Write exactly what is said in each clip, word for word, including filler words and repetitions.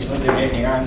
弟兄姐妹平安。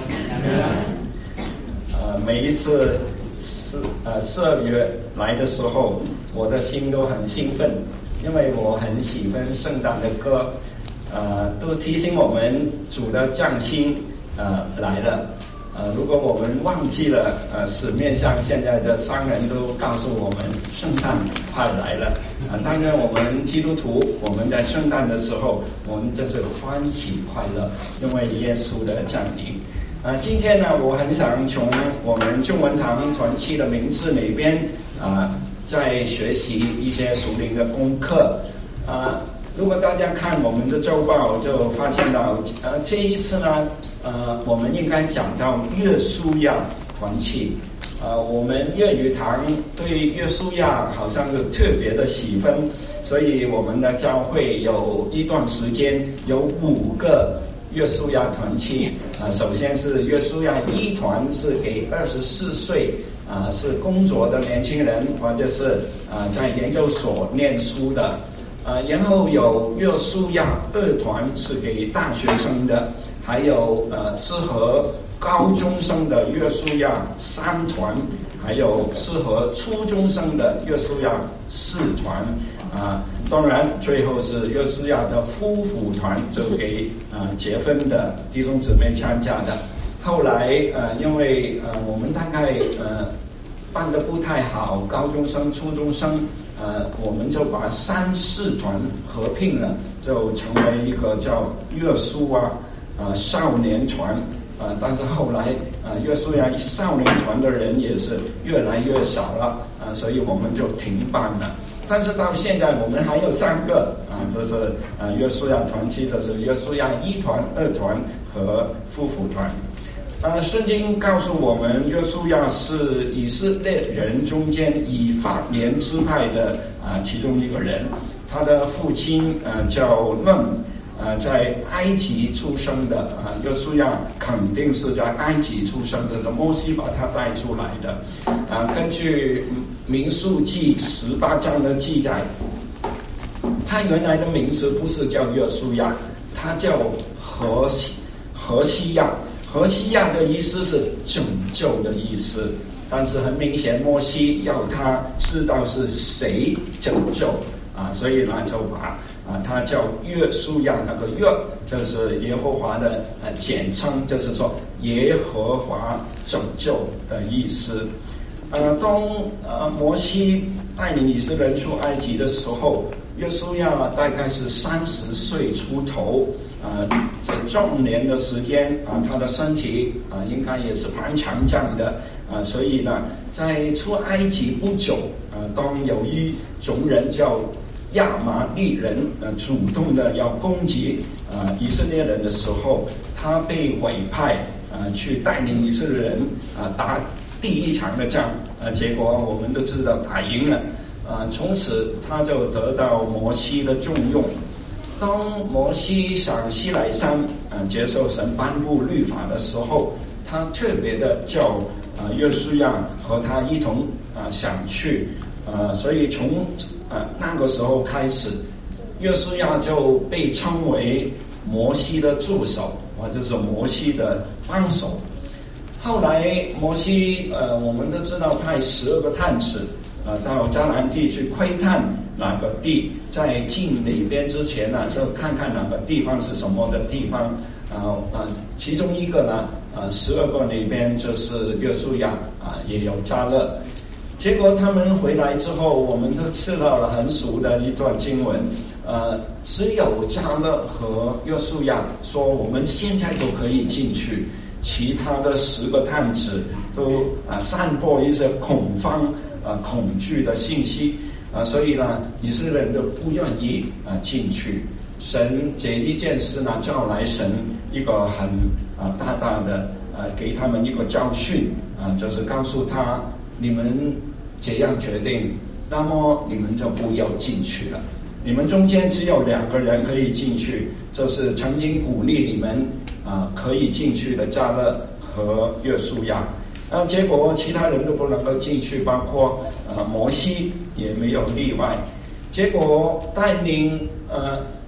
呃，每一次四呃十二月来的时候，我的心都很兴奋，因为我很喜欢圣诞的歌，呃，都提醒我们主的降sinh呃来了。呃，如果我们忘记了，呃，市面上现在的商人都告诉我们圣诞快来了。啊、呃，当然我们基督徒，我们在圣诞的时候，我们真是欢喜快乐，因为耶稣的降临。啊、呃，今天呢，我很想从我们中文堂团契的名字里边啊、呃，在学习一些属灵的功课啊。呃如果大家看我们的周报，就发现到，呃，这一次呢，呃，我们应该讲到约书亚团契，呃，我们粤语堂对约书亚好像是特别的喜欢，所以我们的教会有一段时间有五个约书亚团契，啊、呃，首先是约书亚一团，是给二十四岁啊、呃、是工作的年轻人，或者是啊、呃、在研究所念书的。呃，然后有约书亚二团是给大学生的，还有呃适合高中生的约书亚三团，还有适合初中生的约书亚四团，啊、呃，当然最后是约书亚的夫妇团，就给啊、呃、结婚的弟兄姊妹参加的。后来呃，因为呃我们大概呃办得不太好，高中生、初中生。呃，我们就把三四团合并了，就成为一个叫约书亚呃少年团，呃，但是后来呃约书亚少年团的人也是越来越少了，啊、呃，所以我们就停办了。但是到现在我们还有三个啊、呃，就是呃约书亚团契，就是约书亚一团、二团和夫妇团。呃，圣经告诉我们，约书亚是以色列人中间以法莲支派的啊、呃、其中一个人，他的父亲呃叫嫩，呃在埃及出生的啊、呃，约书亚肯定是在埃及出生的，摩西把他带出来的。啊、呃，根据民数记十八章的记载，他原来的名字不是叫约书亚，他叫何西何西亚。何西亚的意思是拯救的意思，但是很明显摩西要他知道是谁拯救啊，所以呢就把啊他叫约书亚，那个约就是耶和华的呃简称，就是说耶和华拯救的意思。呃，当呃摩西带领以色列人出埃及的时候，约书亚大概是三十岁出头，呃，这壮年的时间啊、呃，他的身体啊、呃、应该也是蛮强壮的啊、呃，所以呢，在出埃及不久啊、呃，当有一种人叫亚玛利人呃主动的要攻击啊、呃、以色列人的时候，他被委派啊、呃、去带领以色列人啊、呃、打第一场的仗，呃，结果我们都知道打赢了。啊，从此他就得到摩西的重用。当摩西上西奈山啊接受神颁布律法的时候，他特别的叫啊约书亚和他一同啊想去啊，所以从啊那个时候开始，约书亚就被称为摩西的助手，或者是摩西的帮手。后来摩西呃，我们都知道派十二个探子。呃，到迦南地去窥探哪个地，在进里边之前呢，就看看哪个地方是什么的地方。啊、呃、啊，其中一个呢，呃，十二个里边就是约书亚啊、呃，也有迦勒。结果他们回来之后，我们都知道了很熟的一段经文。呃，只有迦勒和约书亚说，我们现在都可以进去。其他的十个探子都啊散播一些恐慌。啊，恐惧的信息啊，所以呢，以色列人都不愿意啊进去。神这一件事呢，叫来神一个很啊大大的啊，给他们一个教训啊，就是告诉他，你们这样决定，那么你们就不要进去了。你们中间只有两个人可以进去，就是曾经鼓励你们啊可以进去的迦勒和约书亚。然后结果其他人都不能够进去，包括呃摩西也没有例外。结果带领呃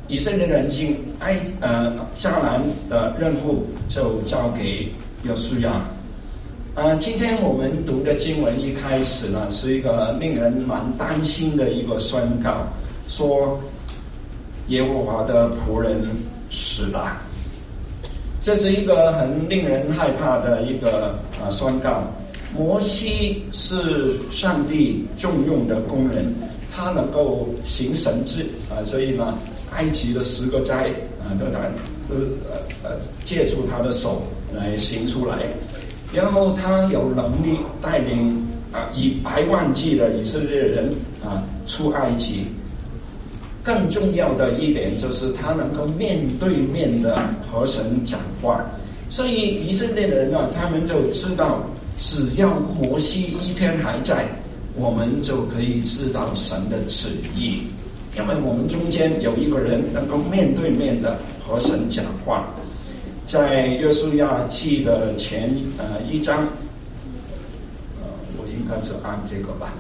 以色列人进埃呃迦南的任务就交给约书亚。呃，今天我们读的经文一开始呢，是一个令人蛮担心的一个宣告，说耶和华的仆人死了。这是一个很令人害怕的一个啊宣告。摩西是上帝重用的工人，他能够行神迹啊，所以呢，埃及的十个灾啊，都来都呃呃借助他的手来行出来。然后他有能力带领啊以百万计的以色列人啊出埃及。更重要的一点就是他能够面对面的和神讲话，所以以色列人呢，他们就知道，只要摩西一天还在，我们就可以知道神的旨意，因为我们中间有一个人能够面对面的和神讲话。在约书亚记的前呃一章，呃，我应该是按这个吧，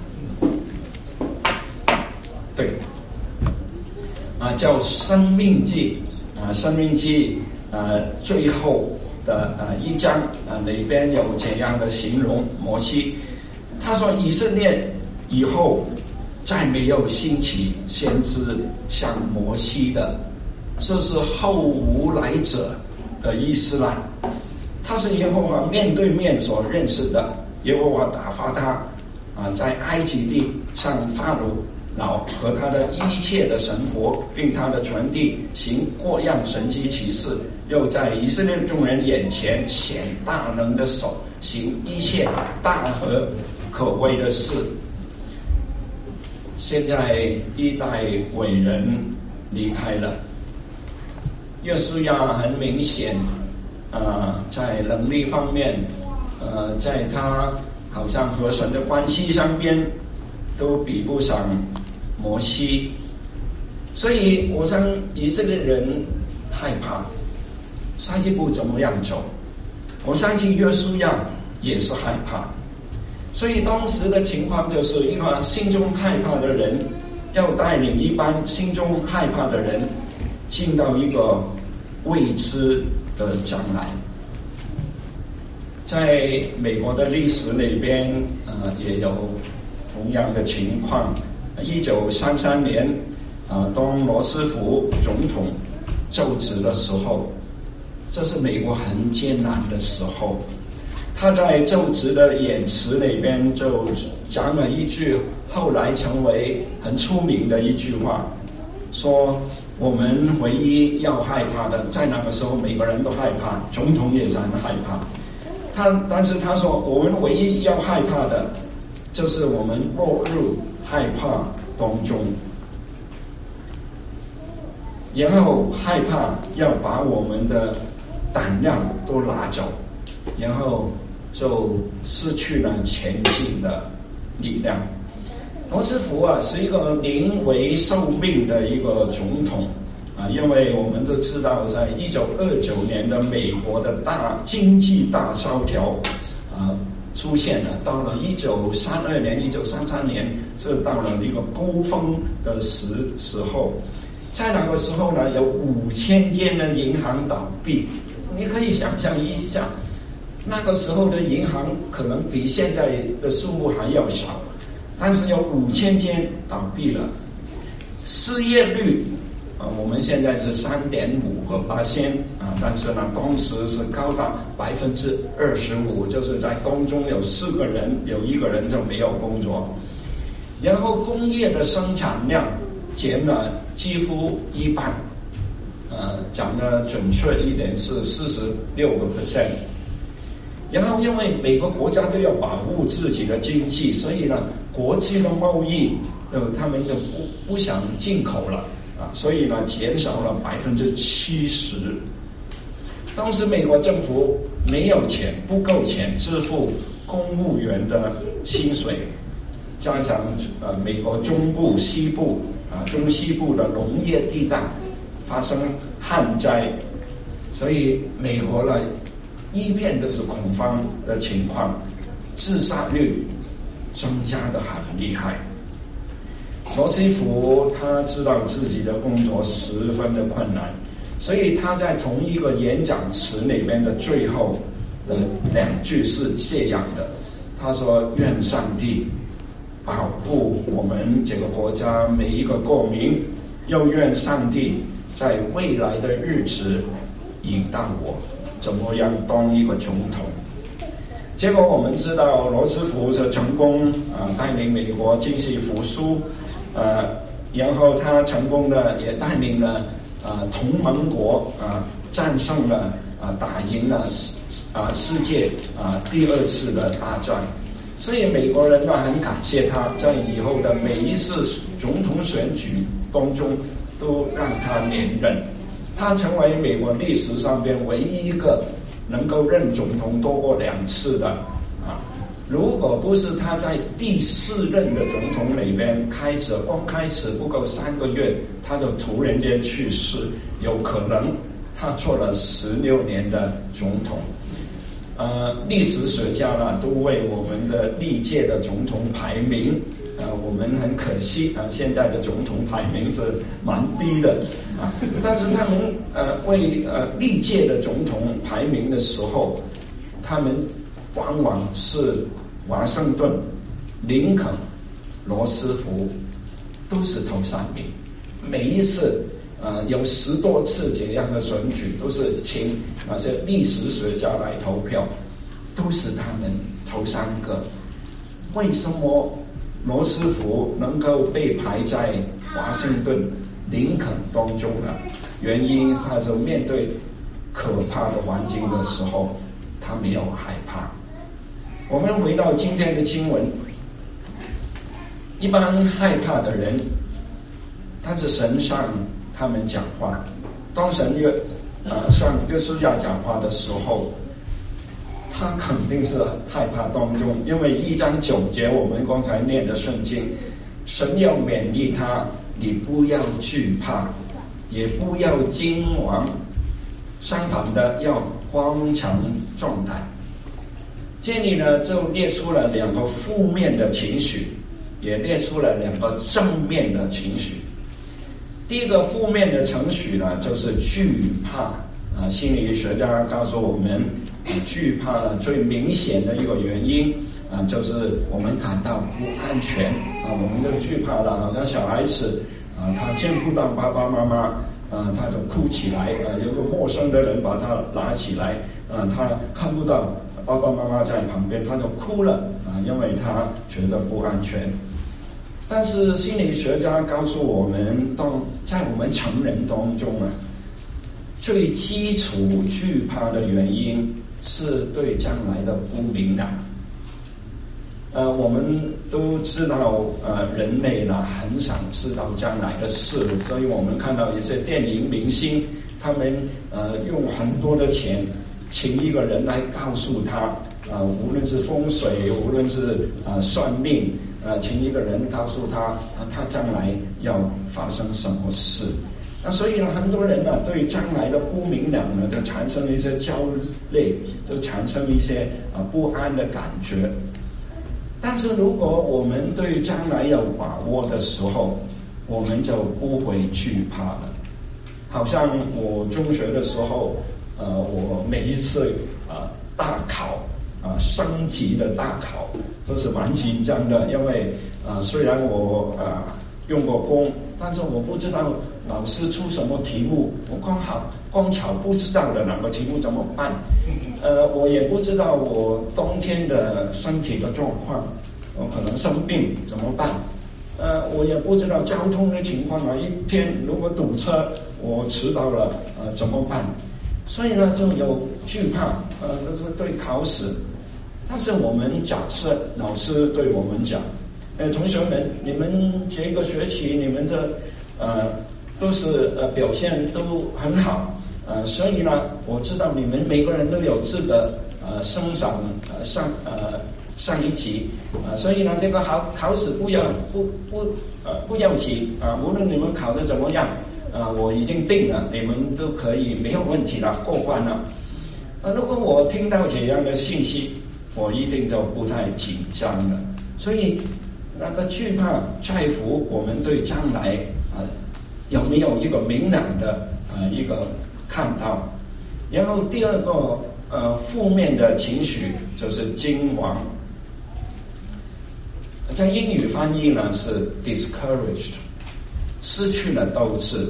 对，啊，叫生命记啊，生命记啊，最后的啊一章啊里边有这样的形容摩西，他说以色列以后再没有兴起先知像摩西的，这是后无来者的意思啦。他是耶和华面对面所认识的，耶和华打发他啊，在埃及地向法老和他的一切的神活，并他的全地行各样神迹奇事，又在以色列众人眼前显大能的手，行一切大和可畏的事。现在一代伟人离开了，约书亚很明显呃，在能力方面呃，在他好像和神的关系上边都比不上摩西，所以我想以色列人害怕下一步怎么样走，我相信约书亚也是害怕。所以当时的情况就是一个心中害怕的人要带领一般心中害怕的人进到一个未知的将来。在美国的历史里边呃，也有同样的情况。一九三三年啊，当罗斯福总统就职的时候，这是美国很艰难的时候。他在就职的演词里边就讲了一句后来成为很出名的一句话，说我们唯一要害怕的，在那个时候每个人都害怕，总统也是很害怕。他但是他说我们唯一要害怕的就是我们落入害怕当中，然后害怕要把我们的胆量都拿走，然后就失去了前进的力量。罗斯福啊，是一个临危受命的一个总统啊，因为我们都知道，在一九二九年的美国的大经济大萧条啊出现了，到了一九三二年、一九三三年，是到了一个高峰的时时候。在那个时候呢，有五千间的银行倒闭，你可以想象一下，那个时候的银行可能比现在的数目还要少，但是有五千间倒闭了，失业率啊，我们现在是三点五个八千啊，但是呢，当时是高达百分之二十五，就是在当中有四个人，有一个人就没有工作。然后工业的生产量减了几乎一半，呃，讲的准确一点是四十六个 percent。然后因为每个国家都要保护自己的经济，所以呢，国际的贸易呃，他们就不不想进口了。啊，所以呢，减少了百分之七十。当时美国政府没有钱，不够钱支付公务员的薪水，加上呃美国中部、西部啊、中西部的农业地带发生旱灾，所以美国呢一片都是恐慌的情况，自杀率增加的很厉害。 罗斯福他知道自己的工作十分的困难，所以他在同一个演讲词里面的最后的两句是这样的，他说：愿上帝保护我们这个国家每一个国民，又愿上帝在未来的日子引导我怎么样当一个总统。结果我们知道罗斯福是成功啊、呃、带领美国经济复苏，呃，然后他成功的也带领了啊、呃、同盟国啊、呃、战胜了啊、呃、打赢了啊、呃、世界啊、呃、第二次的大战。所以美国人呢很感谢他，在以后的每一次总统选举当中都让他连任，他成为美国历史上边唯一一个能够任总统多过两次的啊。如果不是他在第四任的总统里边开始刚开始不够三个月他就突然间去世，有可能他做了十六年的总统。呃，历史学家呢都为我们的历届的总统排名，呃，我们很可惜啊、呃，现在的总统排名是蛮低的啊。但是他们呃为呃历届的总统排名的时候，他们往往是华盛顿、林肯、罗斯福都是头三名，每一次。呃，有十多次这样的选举，都是请那些历史学家来投票，都是他们头三个。为什么罗斯福能够被排在华盛顿、林肯当中呢？原因他就面对可怕的环境的时候，他没有害怕。我们回到今天的经文，一般害怕的人，但是神上。他们讲话，当神约呃上约书亚讲话的时候，他肯定是害怕当中，因为一章九节我们刚才念的圣经，神要勉励他，你不要惧怕，也不要惊惶，相反的要刚强壮胆。这里呢就列出了两个负面的情绪，也列出了两个正面的情绪。第一个负面的情绪呢，就是惧怕啊。心理学家告诉我们，啊、惧怕呢最明显的一个原因啊，就是我们感到不安全啊。我们就惧怕了，好像小孩子啊，他见不到爸爸妈妈啊，他就哭起来啊。有个陌生的人把他拿起来啊，他看不到爸爸妈妈在旁边，他就哭了啊，因为他觉得不安全。但是心理学家告诉我们，当在我们成人当中啊，最基础惧怕的原因是对将来的不明朗。呃，我们都知道，呃，人类呢很想知道将来的事，所以我们看到一些电影明星，他们呃用很多的钱请一个人来告诉他，啊、呃，无论是风水，无论是啊、呃、算命。呃，请一个人告诉他，啊，他将来要发生什么事。那所以呢，很多人呢对将来的不明朗呢，就产生了一些焦虑，就产生一些啊、呃、不安的感觉。但是如果我们对将来有把握的时候，我们就不会惧怕了。好像我中学的时候，呃，我每一次啊、呃、大考。啊，升级的大考都是蛮紧张的，因为啊、呃，虽然我啊、呃、用过功，但是我不知道老师出什么题目，我刚好刚巧不知道的哪个题目怎么办？呃，我也不知道我冬天的身体的状况，我可能生病怎么办？呃，我也不知道交通的情况啊，一天如果堵车，我迟到了，呃，怎么办？所以呢，就有惧怕，呃，就是对考试。但是我们假设老师对我们讲，呃，同学们，你们这个学期你们的呃都是呃表现都很好，呃，所以呢，我知道你们每个人都有资格呃升上呃上呃上一级，啊、呃，所以呢，这个考考试不要不不呃不要急啊、呃，无论你们考得怎么样，啊、呃，我已经定了，你们都可以没有问题了，过关了。啊、呃，如果我听到这样的信息，我一定就不太紧张了。所以那个惧怕在乎我们对将来啊、呃、有没有一个明朗的呃一个看到。然后第二个呃负面的情绪就是惊惶，在英语翻译呢是 discouraged， 失去了斗志。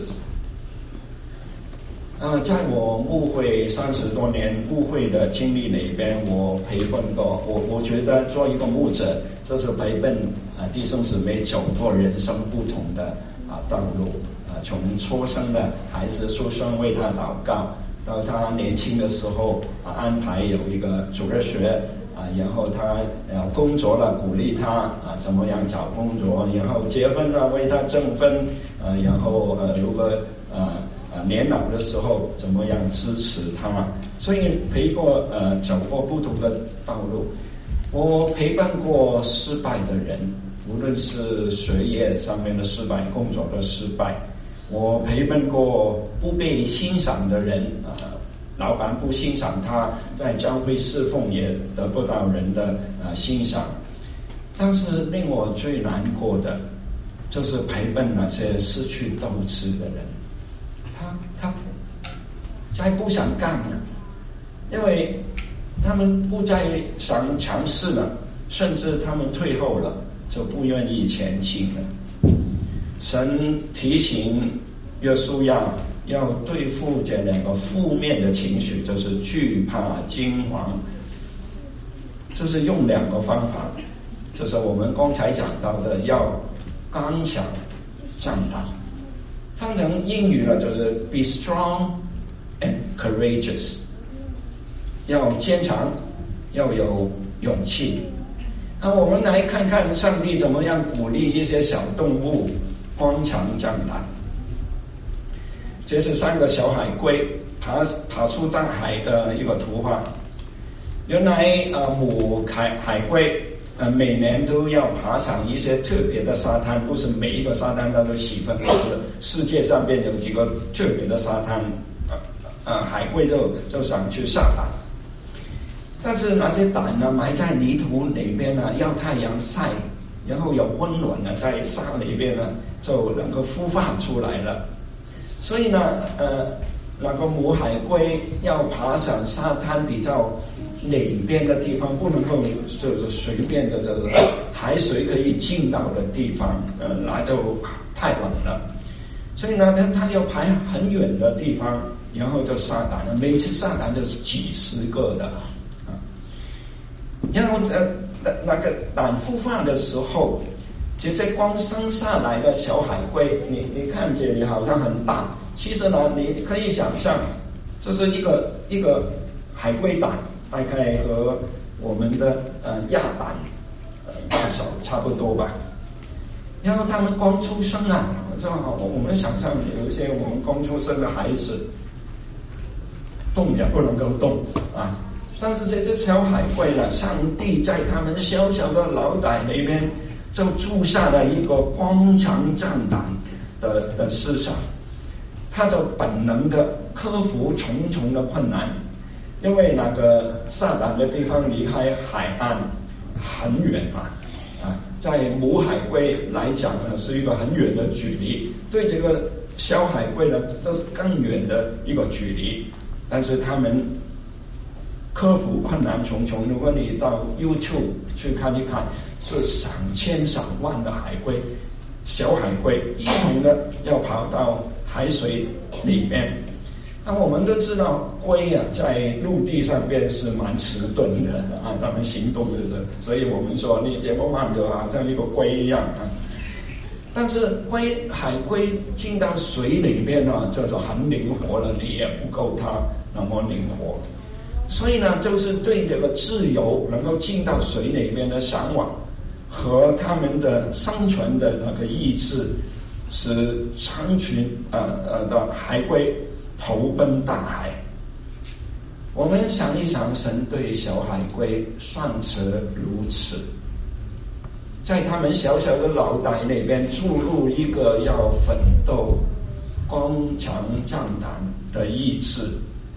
呃，在我牧会三十多年牧会的经历里边，我陪伴过我，我觉得做一个牧者，就是陪伴啊、呃、弟兄姊妹走过人生不同的啊、呃、道路啊、呃，从出生的孩子出生为他祷告，到他年轻的时候啊、呃、安排有一个主日学啊、呃，然后他呃工作了鼓励他啊、呃、怎么样找工作，然后结婚了为他证婚啊、呃，然后呃如果呃。年老的时候怎么样支持他？所以陪过呃走过不同的道路，我陪伴过失败的人，无论是学业上面的失败、工作的失败，我陪伴过不被欣赏的人啊、呃，老板不欣赏他，在教会侍奉也得不到人的呃欣赏。但是令我最难过的，就是陪伴那些失去斗志的人。他他再不想干了，因为他们不再想尝试了，甚至他们退后了，就不愿意前进了。神提醒约书亚要对付这两个负面的情绪，就是惧怕、惊惶，就是用两个方法，就是我们刚才讲到的，要刚强、壮胆。翻成英语呢，就是 be strong and courageous， 要坚强，要有勇气。那我们来看看上帝怎么样鼓励一些小动物刚强壮胆。这是三个小海龟爬爬出大海的一个图画。原来呃母海海龟呃，每年都要爬上一些特别的沙滩，不是每一个沙滩它都喜欢。世界上边有几个特别的沙滩，呃呃，海龟就就想去下蛋，但是那些蛋呢，埋在泥土里边呢，要太阳晒，然后有温暖呢，在沙里边呢，就能够孵化出来了。所以呢，呃，那个母海龟要爬上沙滩比较里边的地方，不能够就是随便的这个海水可以进到的地方，呃，那就太冷了。所以呢，它要爬很远的地方，然后就下蛋了。每次下蛋就是几十个的啊。然后呃，那个蛋孵化的时候，这些刚生下来的小海龟，你你看这里好像很大，其实呢，你可以想象，这是一个一个海龟蛋。大概和我们的呃鸭蛋呃大小差不多吧。然后他们刚出生啊，正好我们想象有一些我们刚出生的孩子，动也不能够动啊。但是这只小海龟呢，上帝在他们小小的脑袋里边就注下了一个刚强壮胆的的思想，他就本能的克服重重的困难。因为那个下蛋的地方离开海岸很远嘛，啊，在母海龟来讲呢，是一个很远的距离，对这个小海龟呢，这是更远的一个距离。但是他们克服困难重重，如果你到 YouTube 去看一看，是上千上万的海龟，小海龟一同的要跑到海水里面。那我们都知道，龟啊，在陆地上边是蛮迟钝的啊，它们行动的是，所以我们说你这么慢的，好像一个龟一样啊。但是龟海龟进到水里面呢，就是很灵活了，你也不够它那么灵活。所以呢，就是对这个自由能够进到水里面的向往和他们的生存的那个意志，使成群呃呃的海龟投奔大海。我们想一想，神对小海龟算是如此，在他们小小的脑袋里边注入一个要奋斗、刚强壮胆的意志。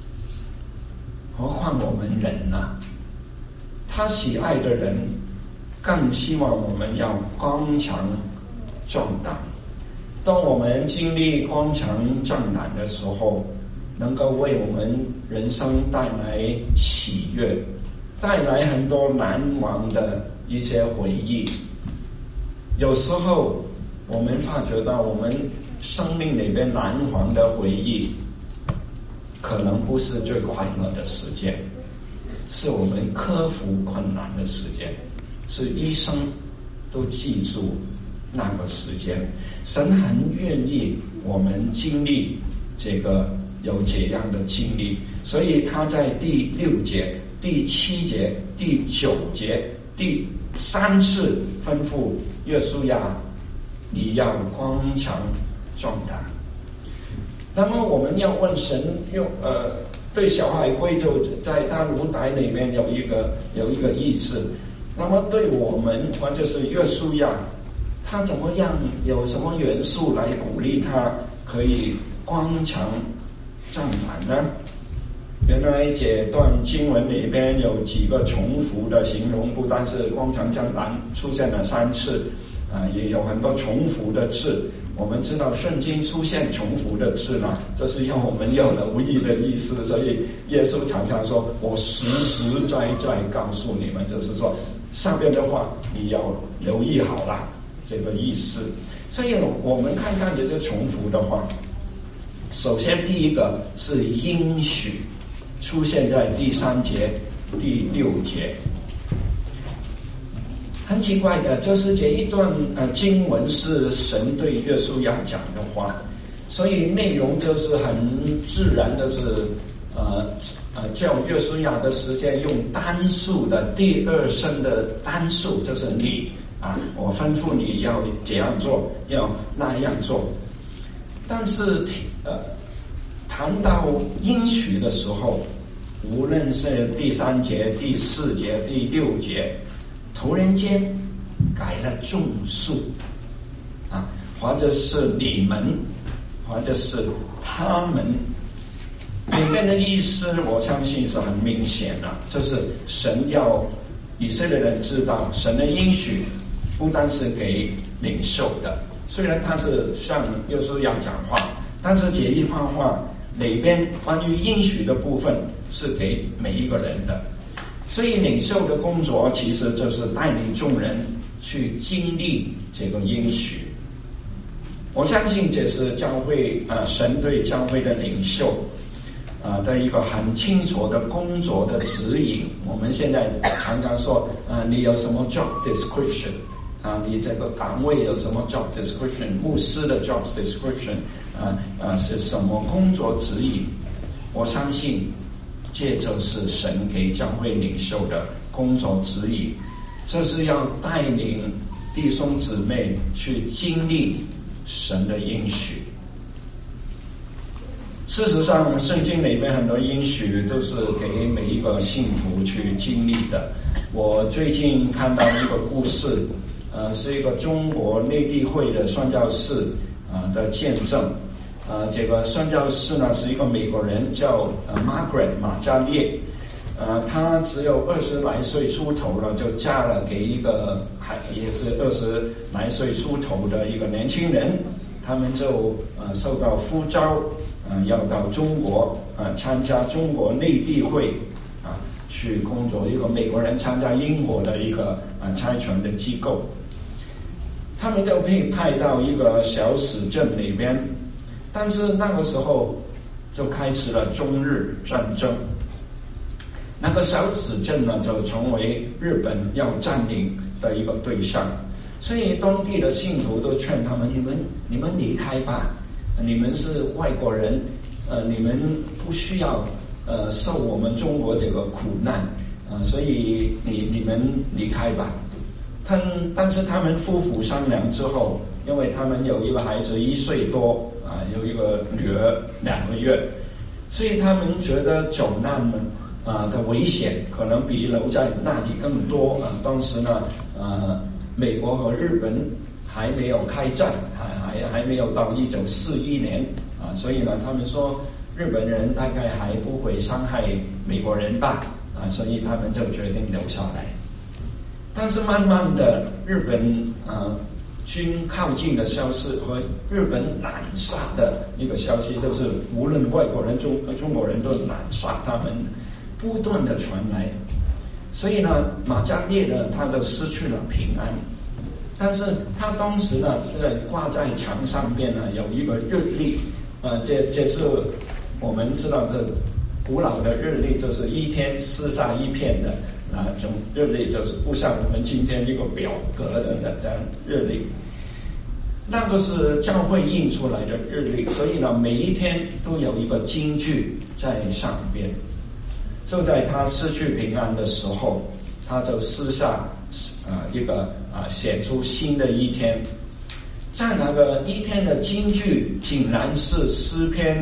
何况我们人呢、啊？他喜爱的人更希望我们要刚强壮胆。当我们经历刚强壮胆的时候，能够为我们人生带来喜悦，带来很多难忘的一些回忆。有时候我们发觉到我们生命里边难忘的回忆，可能不是最快乐的时间，是我们克服困难的时间，是一生都记住那个时间。神很愿意我们经历这个有这样的经历，所以他在第六节、第七节、第九节第三次吩咐约书亚，你要刚强壮胆。那么我们要问神，用呃对小孩归就在他乳袋里面有一个有一个意志，那么对我们或者是约书亚，他怎么样，有什么元素来鼓励他可以刚强壮胆呢？原来这段经文里边有几个重复的形容，不但是刚强壮胆出现了三次，啊、呃，也有很多重复的字。我们知道圣经出现重复的字呢，这是要我们要留意的意思。所以耶稣常常说：“我实实在在告诉你们，就是说上边的话你要留意好了，这个意思。”所以我们看看这些重复的话，首先第一个是应许，出现在第三节、第六节。很奇怪的，就是这一段呃经文是神对约书亚讲的话，所以内容就是很自然的是呃呃叫约书亚的时间用单数的第二声的单数，就是你啊，我吩咐你要这样做，要那样做。但是呃谈到应许的时候，无论是第三节、第四节、第六节，突然间改了众数啊，或者是你们，或者是他们，里面的意思我相信是很明显的，就是神要以色列人知道，神的应许不单是给领袖的，虽然他是向约书亚讲话，但是这一番话里边关于应许的部分是给每一个人的。所以领袖的工作其实就是带领众人去经历这个应许。我相信这是教会啊、呃，神对教会的领袖啊、呃、的一个很清楚的工作的指引。我们现在常常说啊、呃，你有什么 job description 啊，你这个岗位有什么 job description， 牧师的 job description 啊啊是什么工作指引？我相信这就是神给教会领袖的工作指引，这是要带领弟兄姊妹去经历神的应许。事实上，圣经里面很多应许都是给每一个信徒去经历的。我最近看到一个故事，呃，是一个中国内地会的宣教士啊、呃、的见证。呃，这个宣教士呢是一个美国人，叫呃 Margaret 马加列，呃，她只有二十来岁出头了，就嫁了给一个还也是二十来岁出头的一个年轻人，他们就呃受到呼召，呃要到中国呃参加中国内地会啊、呃、去工作，一个美国人参加英国的一个呃差传的机构，他们就被派到一个小史镇里边。但是那个时候就开始了中日战争，那个小史镇呢就成为日本要占领的一个对象，所以当地的信徒都劝他们：你们你们离开吧，你们是外国人，呃，你们不需要呃受我们中国这个苦难，呃，所以你你们离开吧。他但是他们夫妇商量之后，因为他们有一个孩子一岁多。啊，有一个女儿两个月，所以他们觉得走难呢啊的危险可能比留在那里更多啊。当时呢，呃，美国和日本还没有开战，还还还没有到一九四一年啊，所以呢，他们说日本人大概还不会伤害美国人吧啊，所以他们就决定留下来。 但是慢慢的，日本呃军靠近的消息和日本滥杀的一个消息，都是无论外国人、中中国人都滥杀他们，不断的传来。所以呢，马加列呢，他就失去了平安。但是他当时呢，这个挂在墙上边呢，有一个日历，呃，这这是我们知道这古老的日历，就是一天四杀一片的那种日历，就是不像我们今天一个表格的这样日历。那个是教会印出来的日历，所以呢，每一天都有一个金句在上边。就在他失去平安的时候，他就私下呃一个啊、呃、写出新的一天，在那个一天的金句竟然是诗篇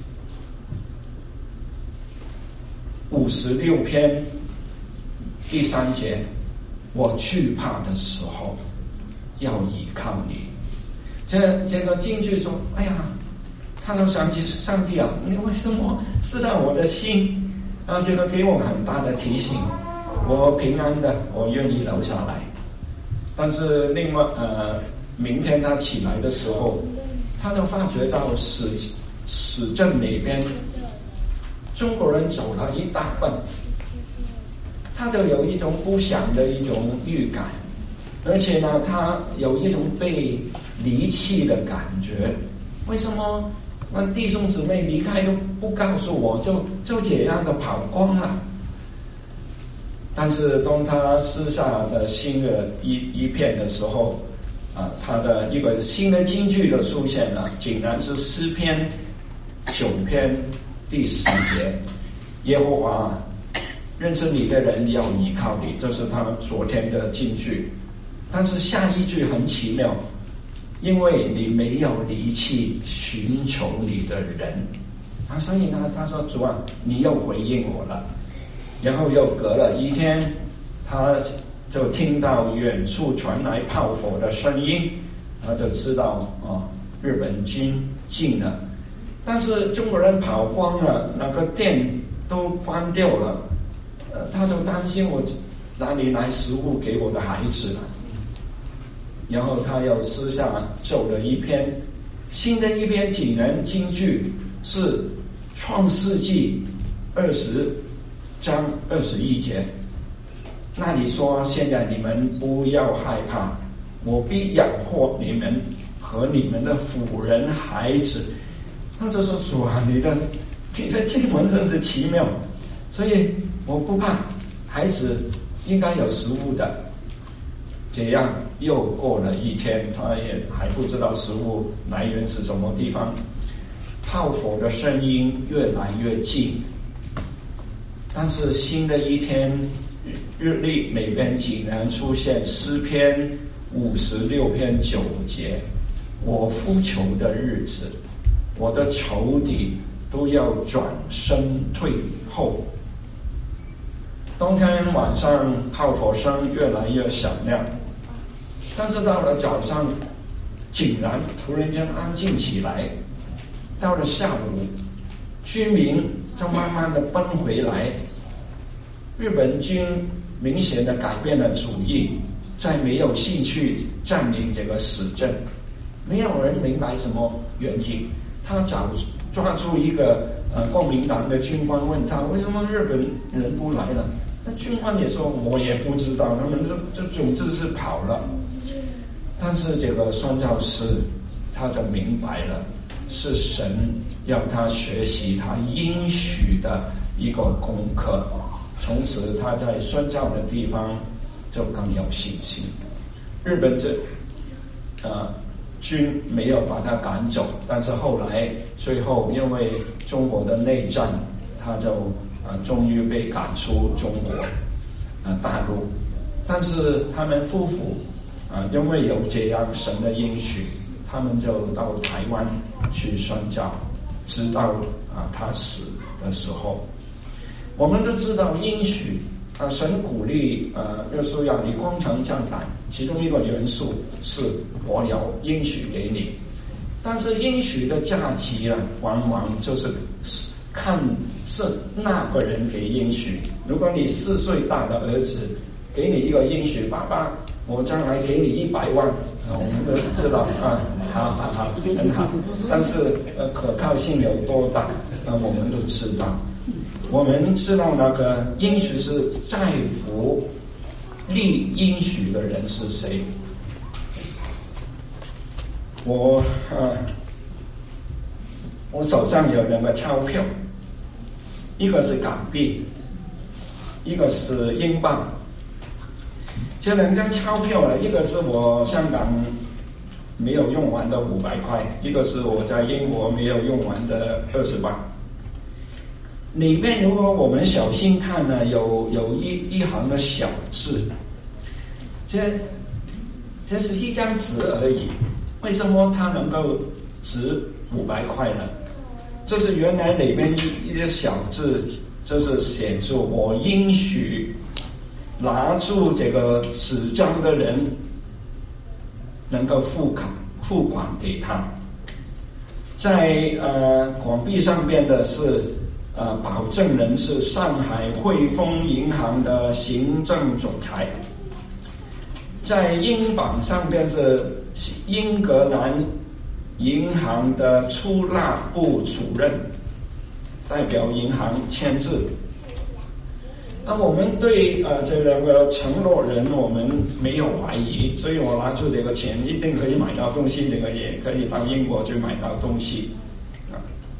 五十六篇第三节，我惧怕的时候要依靠你。这这个金句说，哎呀，他都想起上帝啊，你为什么撕到我的心？啊，这个给我很大的提醒，我平安的，我愿意留下来。但是另外呃，明天他起来的时候，他就发觉到史史镇那边中国人走了一大半，他就有一种不祥的一种预感，而且呢，他有一种被离弃的感觉。为什么那弟兄姊妹离开都不告诉我，就就这样的跑光了？但是当他撕下的新的一一片的时候，啊，他的一个新的金句的出现了，竟然是诗篇九篇第十节，耶和华认识你的人要依靠你，这是他昨天的金句。但是下一句很奇妙，因为你没有离弃寻求你的人啊，所以呢，他说主啊，你又回应我了。然后又隔了一天，他就听到远处传来炮火的声音，他就知道哦，日本军进了。但是中国人跑光了，那个店都关掉了，呃，他就担心我哪里来食物给我的孩子了。然后他又私下奏了一篇新的一篇景人金句，是创世纪二十章二十一节，那里说：现在你们不要害怕，我必养活你们和你们的妇人孩子。他就说：主啊，你的你的经文真是奇妙，所以我不怕，孩子应该有食物的。这样又过了一天，他也还不知道食物来源是什么地方。炮火的声音越来越近，但是新的一天，日历那边竟然出现诗篇五十六篇九节：我呼求的日子，我的仇敌都要转身退后。冬天晚上炮火声越来越响亮，但是到了早上竟然突然间安静起来。到了下午，居民就慢慢的奔回来，日本军明显的改变了主意，再没有兴趣占领这个市镇。没有人明白什么原因，他找抓住一个呃国民党的军官，问他为什么日本人不来了。那军官也说我也不知道，他们就就总之是跑了。但是这个宣教师他就明白了，是神要他学习他应许的一个功课，从此他在宣教的地方就更有信心。日本这呃军没有把他赶走，但是后来最后因为中国的内战，他就呃终于被赶出中国呃大陆。但是他们夫妇啊、呃，因为有这样神的应许，他们就到台湾去宣教，直到啊、呃、他死的时候。我们都知道应许啊、呃，神鼓励呃约书亚你光城降胆，其中一个元素是我有应许给你。但是应许的价值呢，往往就是看是那个人给应许。如果你四岁大的儿子给你一个应许，爸爸，我将来给你一百万，啊，我们都知道啊，好好好，很好。但是呃，可靠性有多大？那我们都知道。我们知道那个应许是在乎立应许的人是谁。我呃，我手上有两个钞票，一个是港币，一个是英镑。这两张钞票呢，一个是我香港没有用完的五百块，一个是我在英国没有用完的二十万。里面如果我们小心看呢，有有一一行的小字，这这是一张纸而已，为什么它能够值五百块呢？就是原来里面一一个小字，就是写住我应许拿住这个纸张的人能够付款付款给他。在呃广币上面的是呃保证人是上海汇丰银行的行政总裁，在英镑上边是英格兰银行的出纳部主任，代表银行签字。那我们对呃这两个承诺人我们没有怀疑，所以我拿出这个钱一定可以买到东西，这个也可以到英国去买到东西啊，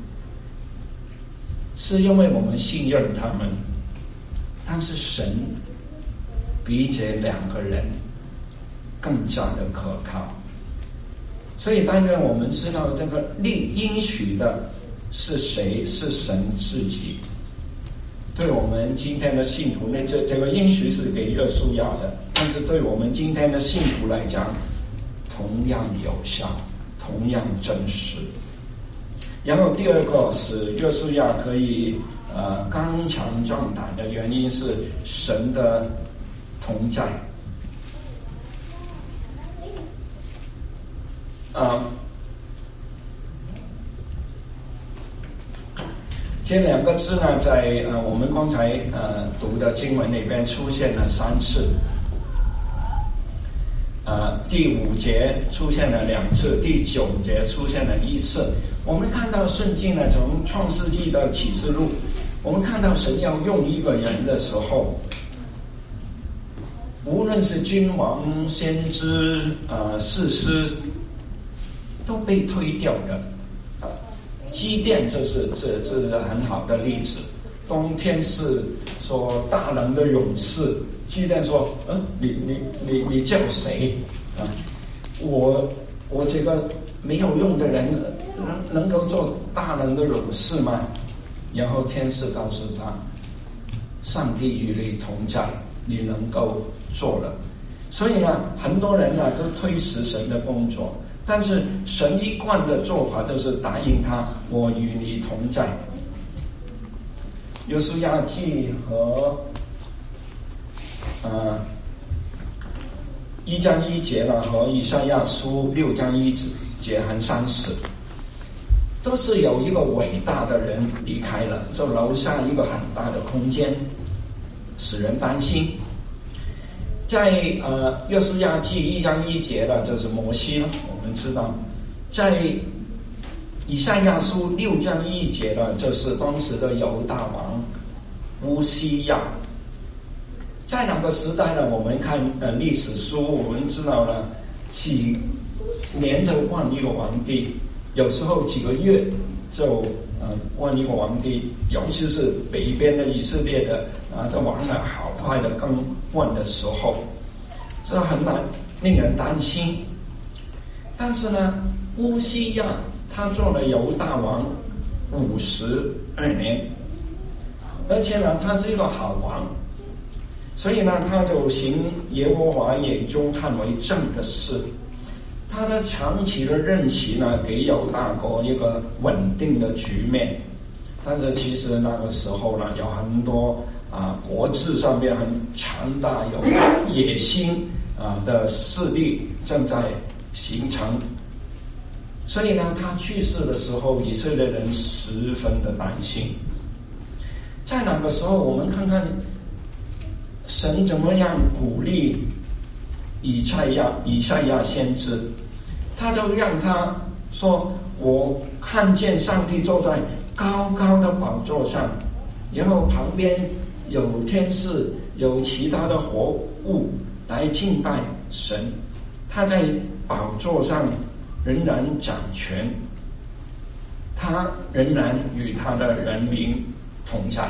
是因为我们信任他们。但是神比这两个人更加的可靠，所以当然我们知道这个立应许的是谁，是神自己。对我们今天的信徒，那这这个应许是给约书亚的，但是对我们今天的信徒来讲，同样有效，同样真实。然后第二个是约书亚可以呃刚强壮胆的原因是神的同在。啊、呃。这两个字呢，在呃我们刚才呃读的经文里边出现了三次，呃第五节出现了两次，第九节出现了一次。我们看到圣经呢，从创世纪到启示录，我们看到神要用一个人的时候，无论是君王、先知、呃士师，都被推掉的。基甸就是这这是很好的例子。冬天是说大能的勇士，基甸说：“嗯，你你你你叫谁啊？我我这个没有用的人，能能够做大能的勇士吗？”然后天使告诉他：“上帝与你同在，你能够做了。”所以呢，很多人呢都推迟神的工作。但是神一贯的做法就是答应他，我与你同在。约书亚记和呃一章一节了，和以赛亚书六章一节和三十，都是有一个伟大的人离开了，就留下一个很大的空间，使人担心。在呃约书亚记一章一节的就是摩西了，我们知道。在以赛亚书六章一节的就是当时的犹大王乌西亚。在那个时代呢，我们看呃历史书，我们知道呢，几年就换一个皇帝，有时候几个月就呃换一个皇帝，尤其是北边的以色列的啊，这王呢好快的更换的时候，这很难令人担心。但是呢，乌西亚他做了犹大王五十二年，而且呢，他是一个好王，所以呢，他就行耶和华眼中看为正的事。他的长期的任期呢，给犹大国一个稳定的局面。但是其实那个时候呢，有很多啊国制上面很强大、有野心啊的势力正在形成。所以呢，他去世的时候，以色列人十分的担心。在那个时候，我们看看神怎么样鼓励以赛亚以赛亚先知，他就让他说，我看见上帝坐在高高的宝座上，然后旁边有天使，有其他的活物来敬拜神，他在宝座上仍然掌权，他仍然与他的人民同在。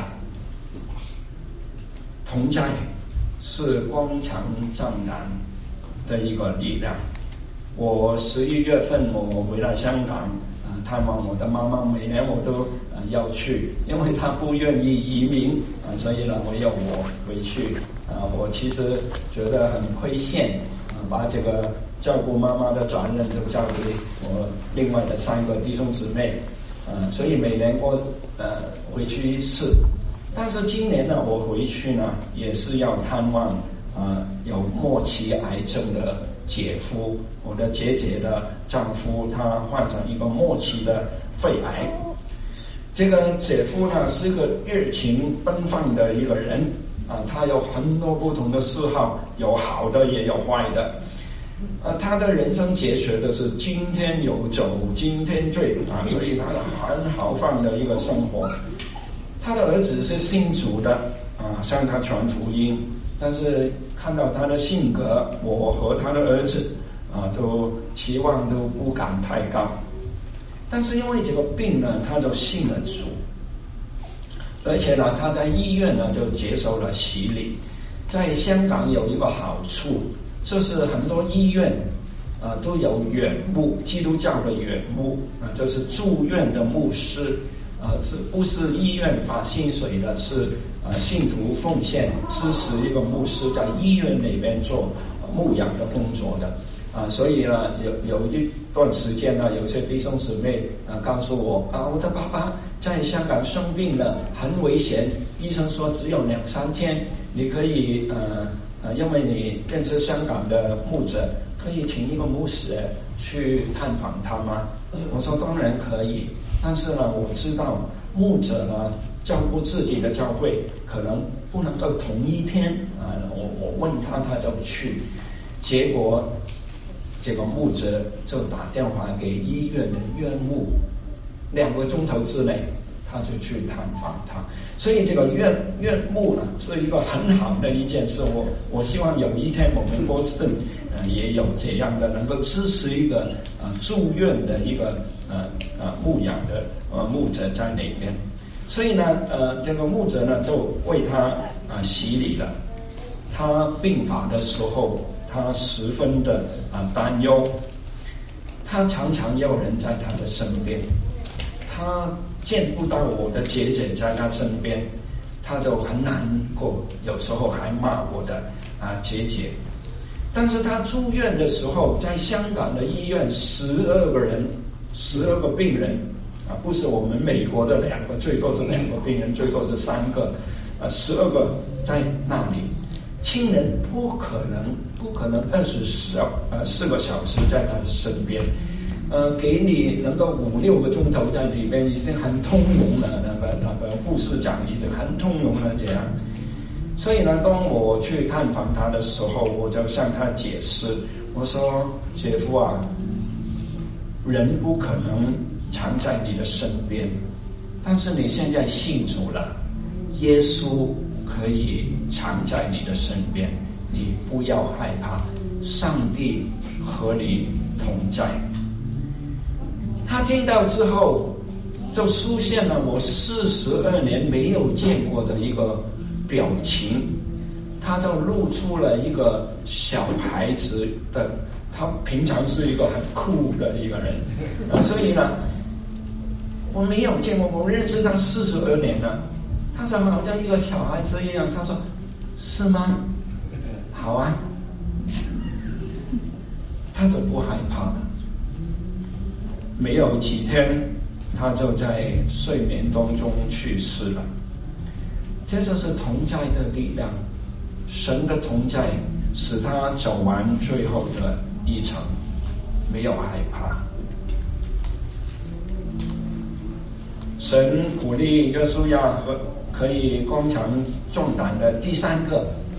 同在是光强壮胆的一个力量。我十一月份我回来香港啊、呃、探望我的妈妈，每年我都啊、呃、要去，因为她不愿意移民啊、呃，所以呢我要我回去啊、呃。我其实觉得很亏欠啊、呃，把这个照顾妈妈的责任就交给我另外的三个弟兄姊妹啊、呃，所以每年我呃回去一次。但是今年呢，我回去呢也是要探望啊、呃、有末期癌症的姐夫，我的姐姐的丈夫，他患上一个末期的肺癌。这个姐夫呢是个热情奔放的一个人啊、呃，他有很多不同的嗜好，有好的也有坏的。啊、呃，他的人生哲学就是今天有酒今天醉啊，所以他很豪放的一个生活。他的儿子是信主的啊，向他传福音，但是看到他的性格，我和他的儿子啊都期望都不敢太高。但是因为这个病呢，他就信了主，而且呢，他在医院呢就接受了洗礼。在香港有一个好处，就是很多医院啊都有院牧，基督教的院牧啊，就是住院的牧师。啊，是不是医院发薪水的？是啊，信徒奉献支持一个牧师在医院里面做牧养的工作的啊，所以呢，有有一段时间呢，有些弟兄姊妹啊告诉我啊，我的爸爸在香港生病了，很危险，医生说只有两三天，你可以呃呃，因为你认识香港的牧者，可以请一个牧师去探访他吗？我说当然可以。但是呢，我知道牧者呢照顾自己的教会，可能不能够同一天啊。我我问他，他就去。结果这个牧者就打电话给医院的院牧，两个钟头之内他就去探访他。所以这个院院牧呢是一个很好的一件事。我我希望有一天我们波士顿呃也有这样的，能够支持一个啊、呃、住院的一个。呃呃，牧养的呃牧者在那边，所以呢，呃，这个牧者呢就为他啊、呃、洗礼了。他病发的时候，他十分的啊、呃、担忧，他常常有人在他的身边，他见不到我的姐姐在他身边，他就很难过，有时候还骂我的啊、呃、姐姐。但是他住院的时候，在香港的医院，十二个人。十二个病人啊，不是我们美国的两个，最多是两个病人，最多是三个，啊，十二个在那里，亲人不可能不可能二十小呃四个小时在他的身边，呃，给你能够五六个钟头在里边，已经很通融了。那个那个护士长已经很通融了这样。所以呢，当我去探访他的时候，我就向他解释，我说：“姐夫啊。”人不可能常在你的身边，但是你现在信主了，耶稣可以常在你的身边，你不要害怕，上帝和你同在。他听到之后，就出现了我四十二年没有见过的一个表情，他就露出了一个小孩子的。他平常是一个很酷的一个人，啊，所以呢，我没有见过，我认识他四十二年了，他就好像一个小孩子一样。他说：“是吗？好啊。”他就不害怕了。没有几天，他就在睡眠当中去世了。这就是同在的力量，神的同在使他走完最后的一程，没有害怕。神鼓励约书亚和可以刚强壮胆的第三个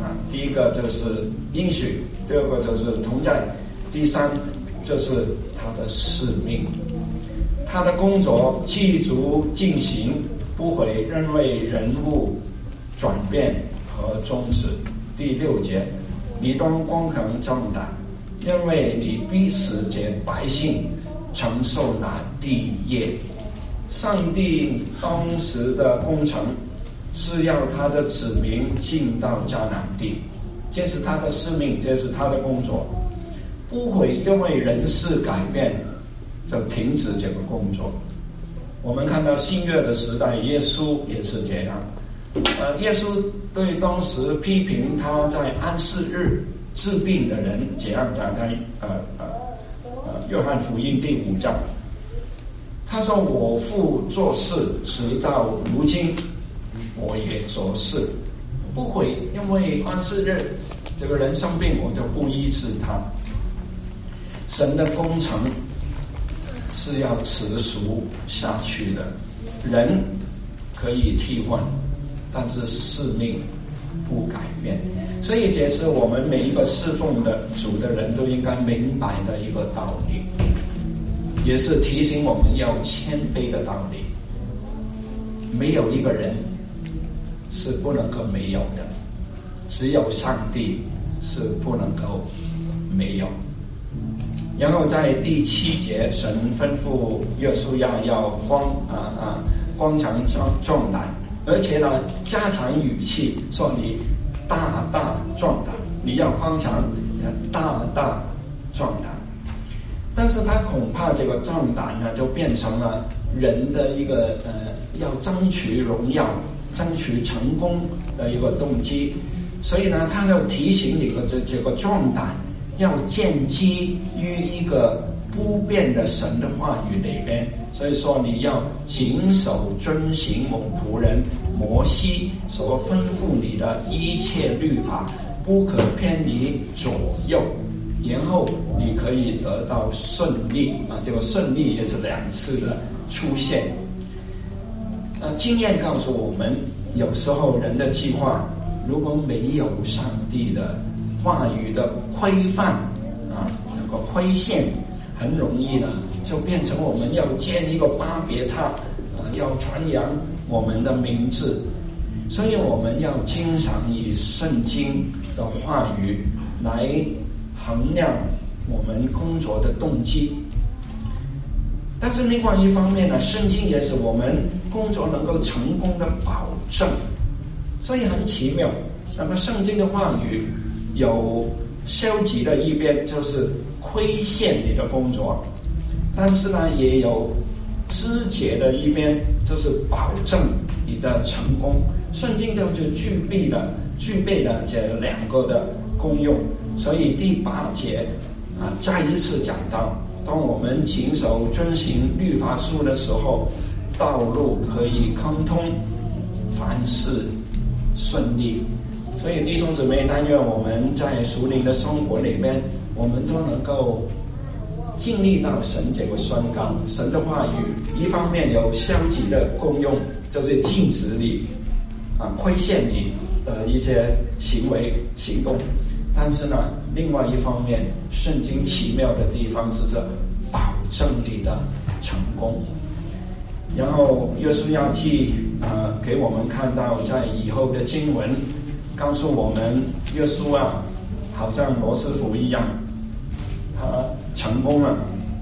啊，第一个就是应许，第二个就是同在，第三就是他的使命。他的工作继续进行，不会因为人物转变和终止。第六节，你当刚强壮胆，因为你必使这百姓承受那地业。上帝当时的工程是要他的子民进到迦南地，这是他的使命，这是他的工作，不会因为人事改变就停止这个工作。我们看到新约的时代，耶稣也是这样。呃，耶稣对当时批评他在安息日治病的人这样讲，在呃呃呃约翰福音第五章，他说：“我父做事，直到如今，我也做事，不会因为安息日这个人生病，我就不医治他。”神的工程是要持续下去的，人可以替换，但是使命不改变。所以这是我们每一个侍奉的主的人都应该明白的一个道理，也是提醒我们要谦卑的道理。没有一个人是不能够没有的，只有上帝是不能够没有。然后在第七节，神吩咐约书亚要光啊啊光强壮壮胆，而且呢加强语气，说你大大壮胆，你要光强，大大壮胆。但是他恐怕这个壮胆呢，就变成了人的一个呃要争取荣耀、争取成功的一个动机，所以呢，他就提醒你个这这个壮胆要建基于一个不变的神的话语里边。所以说你要谨守遵行我仆人摩西所吩咐你的一切律法，不可偏离左右，然后你可以得到顺利啊！这个顺利也是两次的出现。呃，经验告诉我们，有时候人的计划如果没有上帝的话语的规范啊，那个规限，很容易呢就变成我们要建一个巴别塔啊，要传扬我们的名字。所以我们要经常以圣经的话语来衡量我们工作的动机。但是另外一方面呢，圣经也是我们工作能够成功的保证。所以很奇妙，那么圣经的话语有消极的一边，就是亏欠你的工作，但是呢也有肢解的一边，就是保证你的成功。圣经就就具备了具备了这两个的功用。所以第八节啊，再一次讲到，当我们谨守遵行律法书的时候，道路可以亨通，凡事顺利。所以弟兄姊妹，但愿我们在属灵的生活里面，我们都能够经历到神这个宣告。神的话语一方面有消极的功用，就是禁止你啊亏欠你的一些行为行动，但是呢另外一方面，圣经奇妙的地方是这保证你的成功。然后约书亚记啊给我们看到，在以后的经文告诉我们，约书亚好像罗斯福一样，他成功了。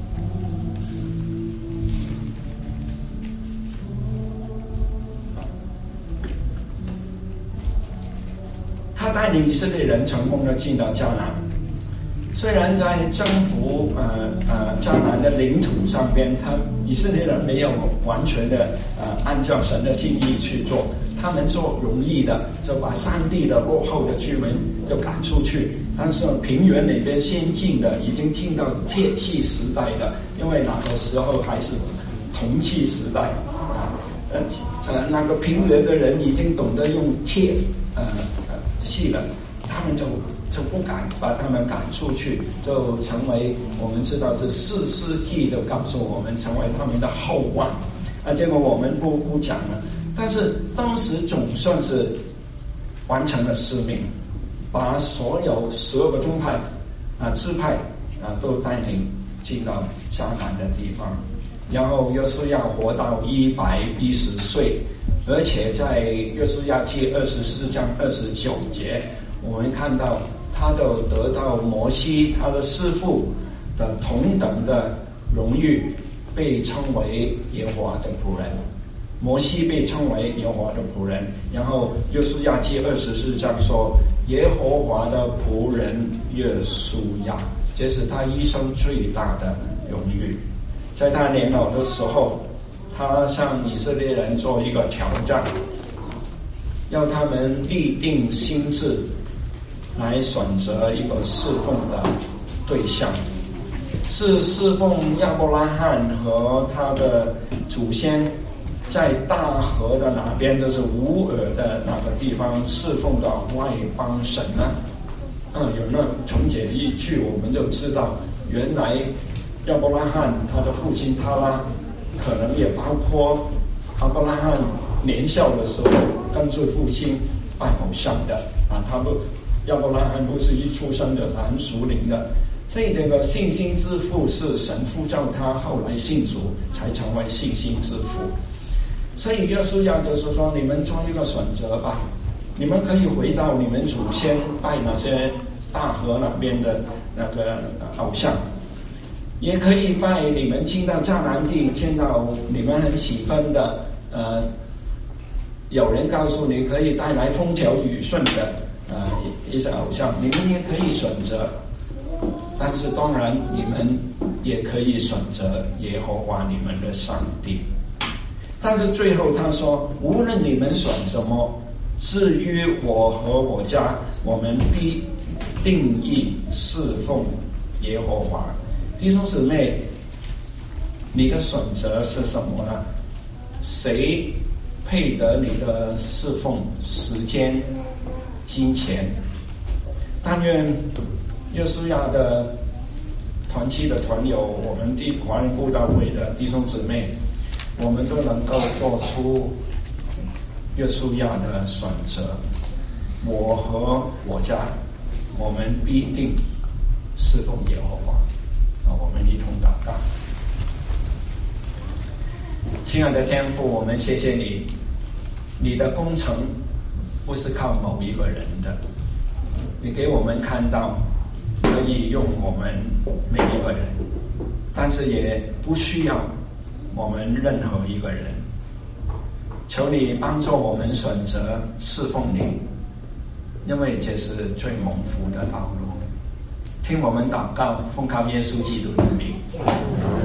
他带领以色列人成功的进到迦南，虽然在征服呃呃迦南的领土上边，他以色列人没有完全的呃按照神的心意去做，他们做容易的，就把山地的落后的居民就赶出去。但是平原那边先进的，已经进到铁器时代的，因为那个时候还是铜器时代啊，呃呃那个平原的人已经懂得用铁呃呃器了，他们就就不敢把他们赶出去，就成为我们知道是四世纪的告诉我们，成为他们的后患啊。结果我们不不讲了，但是当时总算是完成了使命。 把所有十二个宗派啊支派啊都带领进到迦南的地方。然后约书亚活到一百一十岁，而且在约书亚记二十四章二十九节，我们看到他就得到摩西他的师父的同等的荣誉，被称为耶和华的仆人。摩西被称为耶和华的仆人，然后约书亚记二十四章说耶和华的仆人约书亚，这是他一生最大的荣誉。在他年老的时候，他向以色列人做一个挑战，要他们立定心志来选择一个侍奉的对象，是侍奉亚伯拉罕和他的祖先在大河的哪边，就是乌尔的那个地方侍奉的外邦神呢？嗯，有那从这一句我们就知道，原来亚伯拉罕他的父亲他拉，可能也包括亚伯拉罕年少的时候跟着父亲拜偶像的啊，他不亚伯拉罕不是一出生的很属灵的，所以这个信心之父是神呼召他后来信主才成为信心之父。所以约书亚就是说，你们做一个选择吧，你们可以回到你们祖先拜那些大河那边的那个偶像，也可以拜你们进到迦南地见到你们很喜欢的呃，有人告诉你可以带来风调雨顺的呃一些偶像，你们也可以选择。但是当然你们也可以选择耶和华你们的上帝。但是最后他说，无论你们选什么，至于我和我家，我们必定义侍奉耶和华。弟兄姊妹，你的选择是什么呢？谁配得你的侍奉时间、金钱？但愿约书亚的团契的团友，我们地华人布道会的弟兄姊妹，我们都能够做出约书亚的选择。我和我家，我们必定侍奉耶和华。我们一同祷告。亲爱的天父，我们谢谢你，你的工程不是靠某一个人的，你给我们看到可以用我们每一个人，但是也不需要我们任何一个人。求你帮助我们选择侍奉你，因为这是最蒙福的道路。听我们祷告，奉靠耶稣基督的名。